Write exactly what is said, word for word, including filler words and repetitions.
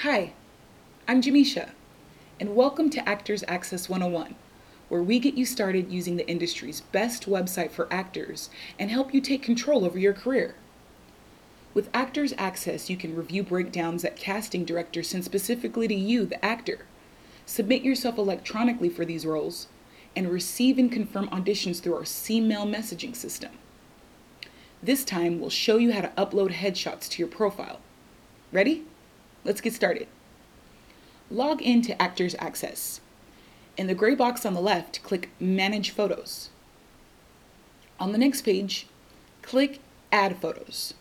Hi, I'm Jamisha, and welcome to Actors Access one oh one, where we get you started using the industry's best website for actors and help you take control over your career. With Actors Access, you can review breakdowns that casting directors send specifically to you, the actor, submit yourself electronically for these roles, and receive and confirm auditions through our C-mail messaging system. This time, we'll show you how to upload headshots to your profile. Ready? Let's get started. Log in to Actors Access. In the gray box on the left, click Manage Photos. On the next page, click Add Photos.